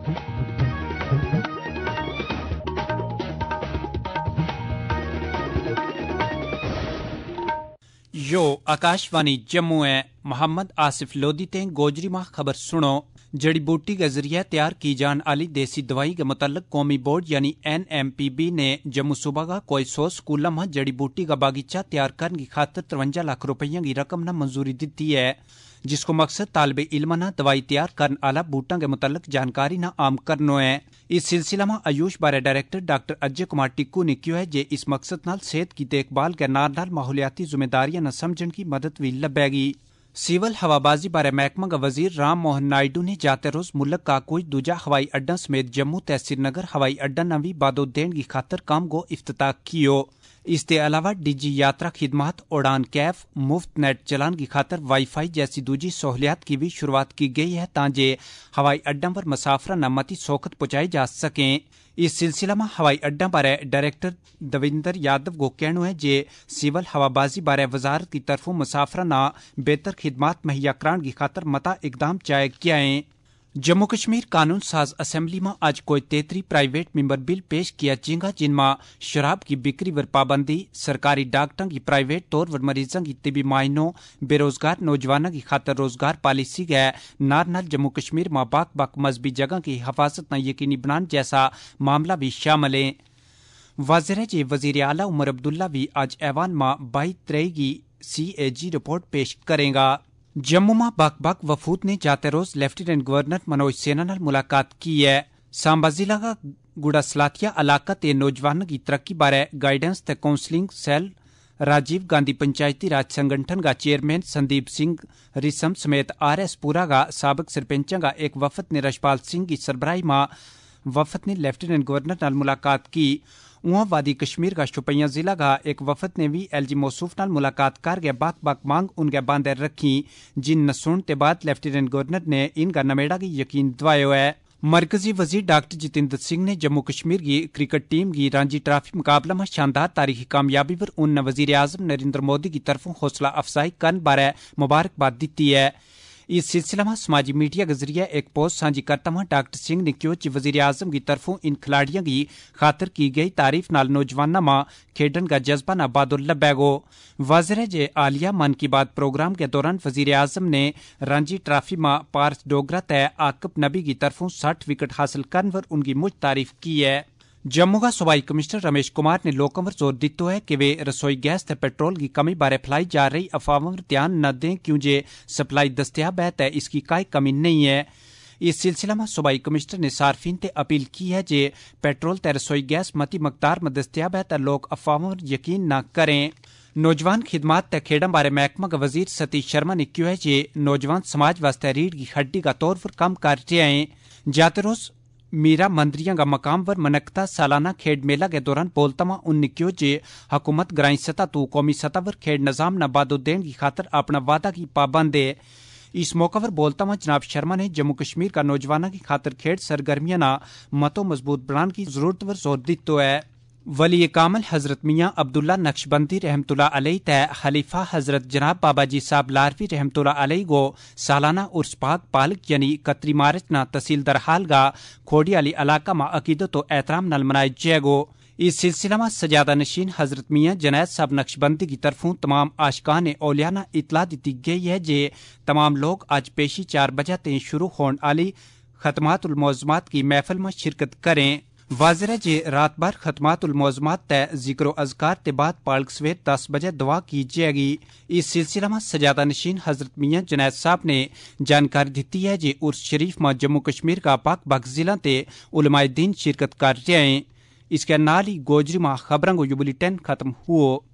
यो आकाशवाणी जम्मू है। मोहम्मद आसिफ लोधी ते गोजरी मां खबर सुनो। जड़ी बूटी के जरिए तैयार की जाने वाली देसी दवाई के मुतल्लक कौमी बोर्ड यानी NMPB ने जम्मू सूबा का कोई 100 स्कूलों में जड़ी बूटी का बागीचा तैयार करने की खातिर 53 लाख रुपये की रकम न मंजूरी दी है, जिसको मकसद तालिब इल्म न दवाई तैयार करने वाला बूटा के मुतल्लक जानकारी न आम करनो है। इस सिलसिला में आयुष बारे डायरेक्टर डॉक्टर अजय कुमार टिक्कू ने कहा है जे इस मकसद नाल सेहत की देखभाल के नाल माहौलियाती जिम्मेदारियां न समझण की मदद भी लभेगी। सिविल हवाबाजी बारे महकमा का वजीर राम मोहन नायडू ने जाते रोज मुल्क का कोई दूजा हवाई अड्डा समेत जम्मू ते श्रीनगर हवाई अड्डा न भी बादो देण की खातर काम को इफ्तिताह कियो। इसके अलावा डिजी यात्रा खिदमात, उड़ान कैफ, मुफ्त नेट चलान की खातर वाईफाई जैसी दूजी सहूलियात की भी शुरुआत की गई है ताकि हवाई अड्डा पर मुसाफरा न मती सौखत पहुंचाई जा सकें। इस सिलसिला में हवाई अड्डा बारे डायरेक्टर दविंदर यादव को कहना है जे सिविल हवाबाजी बारे वजारत की तरफों मुसाफरा न बेहतर खिदमात मुहैया कराने की खातर मता इकदाम चाहे किया है। जम्मू कश्मीर कानून साज असेंबली में आज कोई 33 प्राइवेट मेंबर बिल पेश किया जाएगा, जिनमें शराब की बिक्री पर पाबंदी, सरकारी डॉक्टरों की प्राइवेट तौर पर मरीजों की तिबी मायनों, बेरोजगार नौजवानों की खातर रोजगार पॉलिसी के नाल जम्मू कश्मीर में बाक मजहबी जगह की हिफाजत न यकीनी बनाने जैसा मामला भी शामिल है। वजीर आला उमर अब्दुल्ला भी आज ऐवान में 22 की CAG रिपोर्ट पेश करेगा। जम्मू में बक वफूद ने जाते रोज लेफ्टिनेंट गवर्नर मनोज सिन्हा नाल मुलाकात की है। सांबा जिला का गुड़ा सलाथिया इलाका ते नौजवानों की तरक्की बारे गाइडेंस ते काउंसलिंग सेल राजीव गांधी पंचायती राज संगठन का चेयरमैन संदीप सिंह रिसम समेत RS पुरा का साबिक सरपंच का एक वफद ने रशपाल सिंह की सरबराही में वफद ने लेफ्टिनेंट गवर्नर नाल मुलाकात की। वहां वादी कश्मीर का शोपियां जिला का एक वफद ने भी LG मौसूफ नाल मुलाकात करके बाक मांग उनके बांधे रखी, जिन नसून के बाद लेफ्टिनेंट गवर्नर ने इनका नमेड़ा की यकीन दिवायो है। मरकजी वजीर डॉक्टर जितेंद्र सिंह ने जम्मू कश्मीर की क्रिकेट टीम की रांची ट्रॉफी मुकाबला में शानदार तारीखी कामयाबी पर उन वजीर आजम नरेंद्र मोदी की तरफों हौसला अफजाई करने बारे मुबारकबाद दी है। इस सिलसिले में समाजी मीडिया के जरिए एक पोस्ट साझी करता हुआ डॉक्टर सिंह ने कहा कि वजीर आजम की तरफों इन खिलाड़ियों की खातर की गई तारीफ नाल नौजवानों में खेडन का जज्बा न बादो लबेगो। वाज़ेह जे आलिया मन की बात प्रोग्राम के दौरान वजीर आजम ने रणजी ट्रॉफी में पार्थ डोगरा तय आकिब नबी की तरफों 60 विकेट हासिल करने पर उनकी मुझ तारीफ की है। जम्मू का सूबाई कमिश्नर रमेश कुमार ने लोगों पर जोर दिया है कि वे रसोई गैस ते पेट्रोल की कमी बारे फैलाई जा रही अफवाहों पर ध्यान न दें, क्यों जे सप्लाई दस्तयाब है तय इसकी कोई कमी नहीं है। इस सिलसिले में सूबाई कमिश्नर ने सार्फिन ते अपील की है जे पेट्रोल ते रसोई गैस मती मकदार में दस्तयाब है तो लोग अफवाहों पर यकीन न करें। नौजवान खिदमात ते खेडा बारे महकमा का वजीर सतीश शर्मा ने कहा है जे नौजवान समाज वास्ते रीढ़ की हड्डी का तौर पर काम कर रहे हैं। जाते रोज मीरा मंदरिया का मकाम पर मनकता सालाना खेड मेला के दौरान बोलता हुआ उन्होंने कहा जे हुकूमत ग्राई सतह तो कौमी सतह पर खेड निजाम न बादो देने की खातर अपना वादा की पाबंद है। इस मौका पर बोलता हुआ जनाब शर्मा ने जम्मू कश्मीर का नौजवानों की खातर खेड सरगर्मियां न मतो मजबूत बनाने की जरूरत पर जोर दितो है। वली कामल हजरत मियाँ अब्दुल्ला नक्शबंदी रहमतुल्लाह अलैह तय खलीफा हजरत जनाब बाबाजी साहब लारवी रहमतुल्लाह अलैह को सालाना उर्स पाक पालक यानी 31 मार्च न तहसील दरहाल का खोड़ी अली इलाका में अकीदत तो एहतराम नल मनाए जाएगो। इस सिलसिला में सजादा नशीन हजरत मियाँ जनैद साहब नक्शबंदी की तरफों तमाम आशकान औलिया ने इतला दी गई है जे तमाम लोग आज पेशी 4 बजे ते शुरू होने वाली खतमातुल मौज़मात की महफिल में शिरकत करें। वाज़ेह जे रात भर खतमातुल मौज़मात तय जिक्र अज़कार के बाद पालक सवेर 10 बजे दुआ की जाएगी। इस सिलसिला में सजादा नशीन हजरत मियाँ जनैद साहब ने जानकारी दी है जे उर्स शरीफ में जम्मू कश्मीर का बाक जिला ते उलमाए दीन शिरकत कर रहे हैं। इसके नाल ही गोजरी में खबरों को बुलेटिन खत्म हुआ।